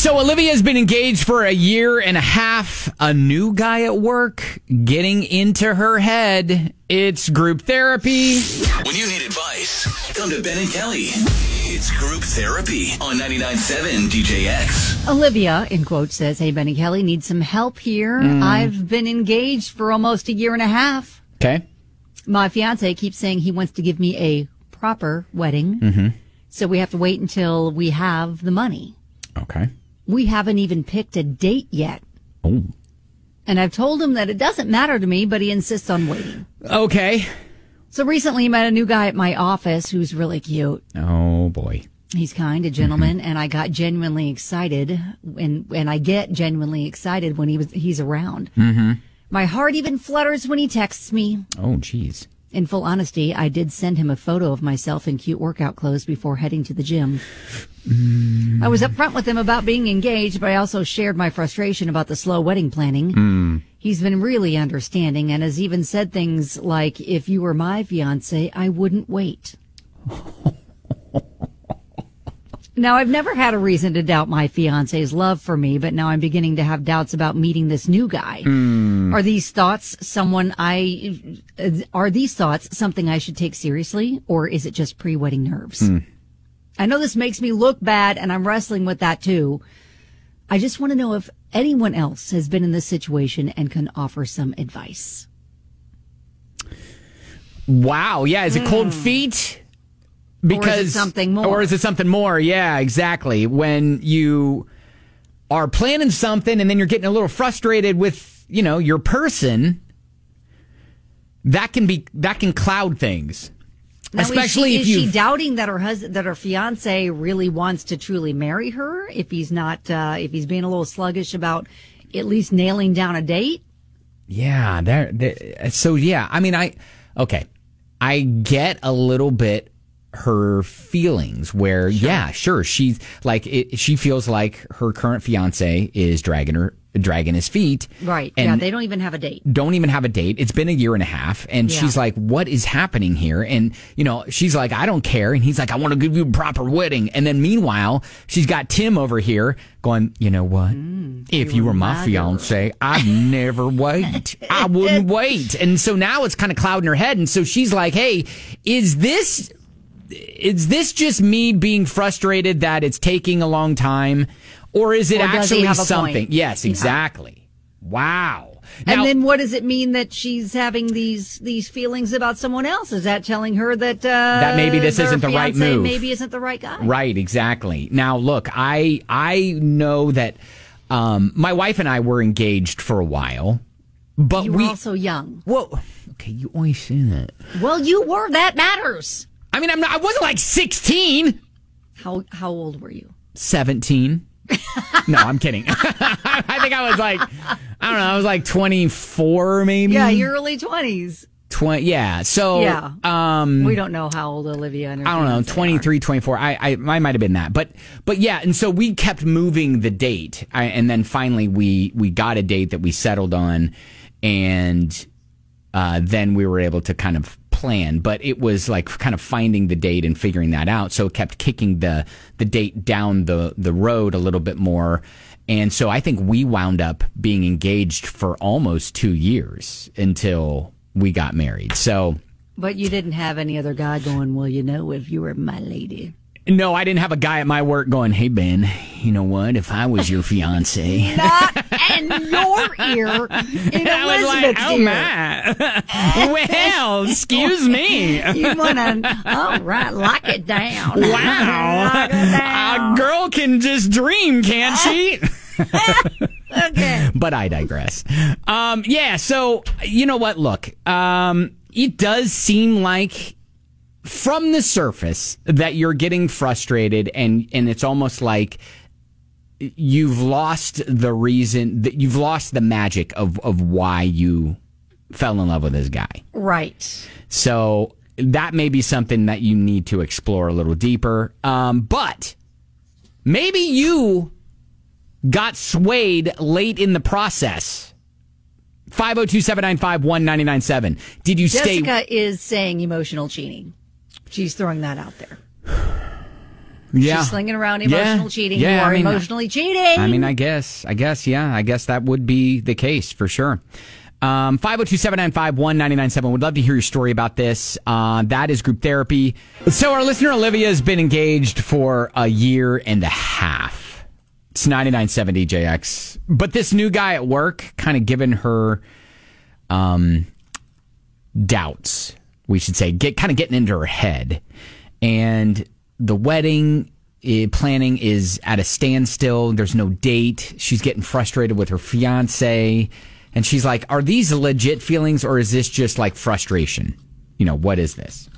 So Olivia's been engaged for a year and a half. A new guy at work getting into her head. It's group therapy. When you need advice, come to Ben and Kelly. It's group therapy on 99.7 DJX. Olivia, in quotes, says, "Hey, Benny Kelly, need some help here. I've been engaged for almost a year and a half. Okay. My fiance keeps saying he wants to give me a proper wedding. So we have to wait until we have the money. Okay. We haven't even picked a date yet. Oh. And I've told him that it doesn't matter to me, but he insists on waiting. Okay. So recently he met a new guy at my office who's really cute. Oh, boy. He's kind, a gentleman, and I got genuinely excited, and I get genuinely excited when he's around. My heart even flutters when he texts me. Oh, geez. In full honesty, I did send him a photo of myself in cute workout clothes before heading to the gym. I was upfront with him about being engaged, but I also shared my frustration about the slow wedding planning. He's been really understanding and has even said things like, if you were my fiance, I wouldn't wait. Now, I've never had a reason to doubt my fiance's love for me, but now I'm beginning to have doubts about meeting this new guy. Are these thoughts something I should take seriously, or is it just pre-wedding nerves? I know this makes me look bad, and I'm wrestling with that too. I just want to know if anyone else has been in this situation and can offer some advice. Wow. Yeah. Is it cold feet? Because, or is it something more? Or is it something more? Yeah, exactly. When you are planning something and then you're getting a little frustrated with, your person, that can cloud things. Now, especially is she doubting that her fiance really wants to truly marry her? If he's not, if he's being a little sluggish about at least nailing down a date? Yeah. So yeah, I mean, I get a little bit her feelings where, yeah, sure, she's like, she feels like her current fiance is dragging his feet. Right. And yeah, they don't even have a date. It's been a year and a half. And she's like, what is happening here? And, she's like, I don't care. And he's like, I want to give you a proper wedding. And then meanwhile, she's got Tim over here going, you know what? If you were my fiance, I'd never wait. I wouldn't wait. And so now it's kind of clouding her head. And so she's like, hey, is this just me being frustrated that it's taking a long time? Or is it actually something? Point? Yes, exactly. Yeah. Wow. Now, and then what does it mean that she's having these feelings about someone else? Is that telling her that maybe this isn't the right move? Maybe isn't the right guy. Right, exactly. Now, look, I know that my wife and I were engaged for a while. But you were also young. Well, okay, you always say that. Well, you were. That matters. I mean, I wasn't like 16. How old were you? 17. No, I'm kidding. I think I was like, I don't know, I was like 24 maybe. Yeah, your early 20s. 20, yeah. So, yeah. We don't know how old Olivia and her I don't know, 23, 24. I might have been that. But yeah, and so we kept moving the date. And then finally we got a date that we settled on, and then we were able to kind of plan, but it was like kind of finding the date and figuring that out. So it kept kicking the date down the road a little bit more. And so I think we wound up being engaged for almost 2 years until we got married. So, but you didn't have any other guy going, well, if you were my lady. No, I didn't have a guy at my work going, hey, Ben, you know what? If I was your fiance. Not in your ear. In Elizabeth's ear. My. Well, excuse me. You want to, all right, lock it down. Wow. Lock it down. A girl can just dream, can't she? Okay. But I digress. Yeah, so, you know what? Look, it does seem like, from the surface, that you're getting frustrated, and it's almost like you've lost the reason, that you've lost the magic of why you fell in love with this guy. Right. So that may be something that you need to explore a little deeper. But maybe you got swayed late in the process. 502-795-1997. Did you stay? Jessica is saying emotional cheating. She's throwing that out there. Yeah. She's slinging around emotional cheating. Yeah, You are emotionally cheating. I guess that would be the case for sure. 502-795-1997. Would love to hear your story about this. That is group therapy. So our listener Olivia has been engaged for a year and a half. It's 99.7 DJX. But this new guy at work kind of given her doubts, we should say, getting into her head. And the wedding planning is at a standstill. There's no date. She's getting frustrated with her fiance. And she's like, are these legit feelings or is this just like frustration? What is this?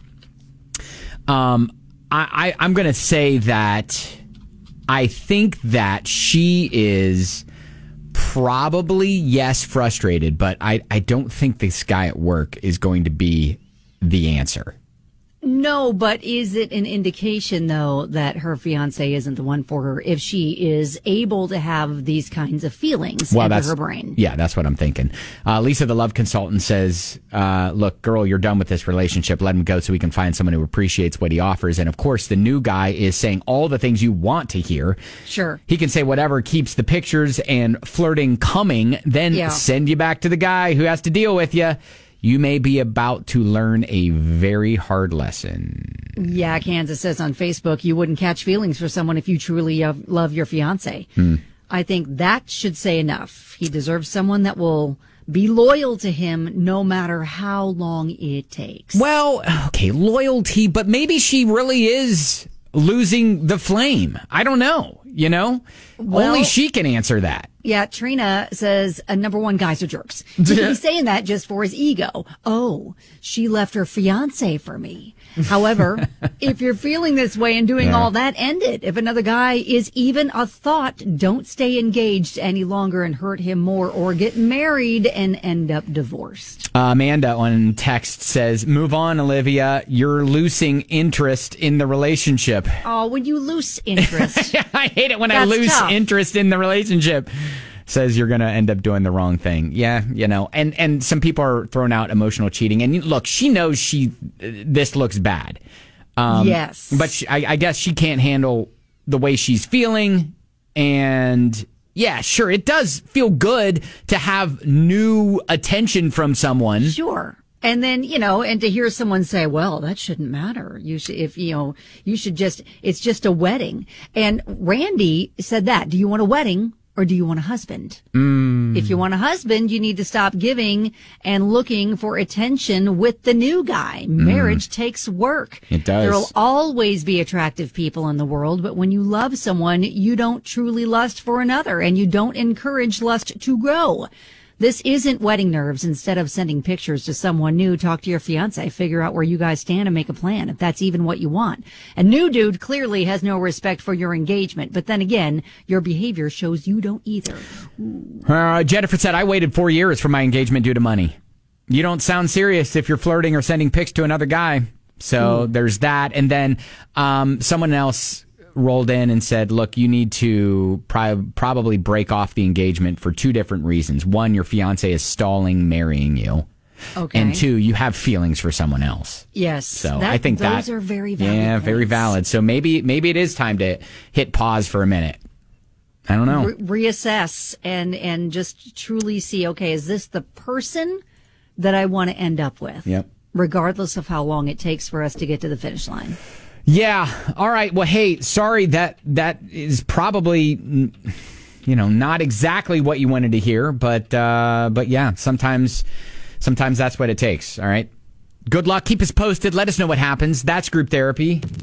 I'm going to say that I think that she is probably, yes, frustrated, but I don't think this guy at work is going to be the answer. No, but is it an indication, though, that her fiance isn't the one for her if she is able to have these kinds of feelings into her brain? Yeah, that's what I'm thinking. Lisa, the love consultant, says, look, girl, you're done with this relationship. Let him go so we can find someone who appreciates what he offers. And, of course, the new guy is saying all the things you want to hear. Sure. He can say whatever keeps the pictures and flirting coming, then send you back to the guy who has to deal with you. You may be about to learn a very hard lesson. Yeah, Kansas says on Facebook, you wouldn't catch feelings for someone if you truly love your fiance. I think that should say enough. He deserves someone that will be loyal to him no matter how long it takes. Well, okay, loyalty, but maybe she really is losing the flame. I don't know, Only she can answer that. Yeah, Trina says, number one, guys are jerks. He's saying that just for his ego. Oh, she left her fiance for me. However, if you're feeling this way and doing all that, end it. If another guy is even a thought, don't stay engaged any longer and hurt him more, or get married and end up divorced. Amanda on text says, move on, Olivia. You're losing interest in the relationship. Oh, when you lose interest. I hate it when I lose interest in the relationship. Says you're going to end up doing the wrong thing. Yeah, and some people are throwing out emotional cheating. And look, she knows this looks bad. Yes. But I guess she can't handle the way she's feeling. And yeah, sure, it does feel good to have new attention from someone. Sure. And then, and to hear someone say, well, that shouldn't matter. You should, it's just a wedding. And Randy said that. Do you want a wedding? Or do you want a husband? If you want a husband, you need to stop giving and looking for attention with the new guy. Marriage takes work. It does. There will always be attractive people in the world, but when you love someone, you don't truly lust for another, and you don't encourage lust to grow. This isn't wedding nerves. Instead of sending pictures to someone new, talk to your fiance, figure out where you guys stand and make a plan, if that's even what you want. A new dude clearly has no respect for your engagement, but then again, your behavior shows you don't either. Jennifer said, I waited 4 years for my engagement due to money. You don't sound serious if you're flirting or sending pics to another guy. So there's that. And then someone else rolled in and said, look, you need to probably break off the engagement for two different reasons. One, your fiance is stalling marrying you. Okay. And two, you have feelings for someone else. Yes. So I think those are very valid. Yeah, points. very valid. So maybe it is time to hit pause for a minute. I don't know. Reassess and just truly see, okay, is this the person that I want to end up with? Yep. Regardless of how long it takes for us to get to the finish line. Yeah. All right. Well, hey, sorry that is probably, not exactly what you wanted to hear, but yeah, sometimes that's what it takes. All right. Good luck. Keep us posted. Let us know what happens. That's group therapy.